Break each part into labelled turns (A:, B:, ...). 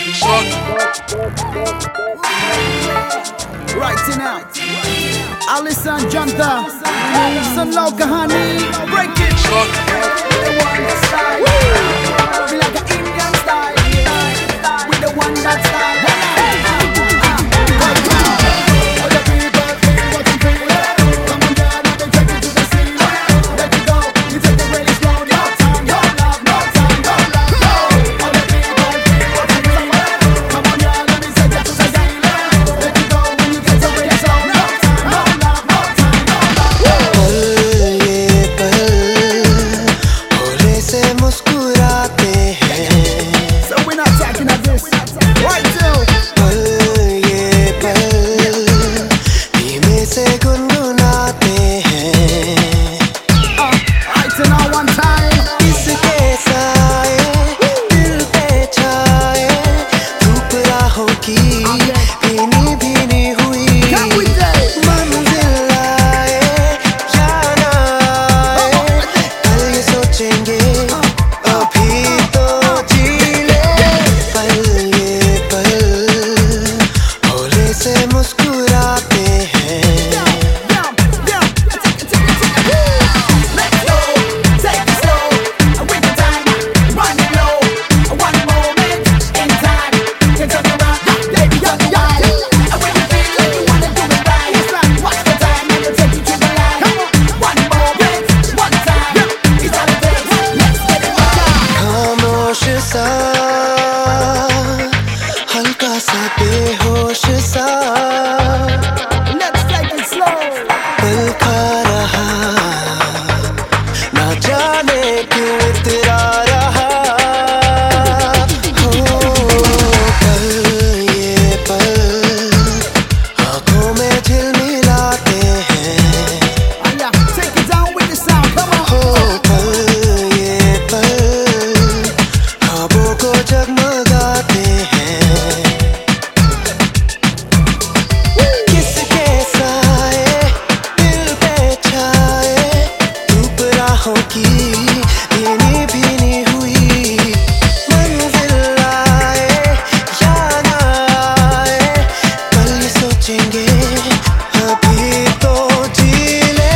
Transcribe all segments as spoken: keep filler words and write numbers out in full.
A: Right now, Alison Janta, Sun Lau Kahani, break it. The one that style, we like an Indian style, we the one that style.
B: हल्का सा बेहोश सा
A: Let's take it slow.
B: पल खा रहा ना जाने क्यों इतरा रहा हो पल ये पल आँखों में झिलमिलाते हैं
A: Take it down with the sound, come on.
B: हो पल ये पल ख्वाबों को जगमगाते हैं की भीनी भीनी हुई मंजिल आए या ना आए कल सोचेंगे अभी तो जी ले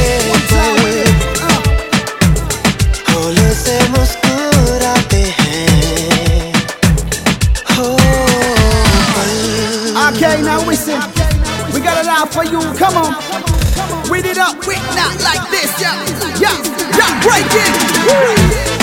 B: हौले से मुस्कुराते हैं हो पल।
A: Okay, now listen, we got it out for you, come on. Read it up, we not like this, yeah, yeah, yeah, break it.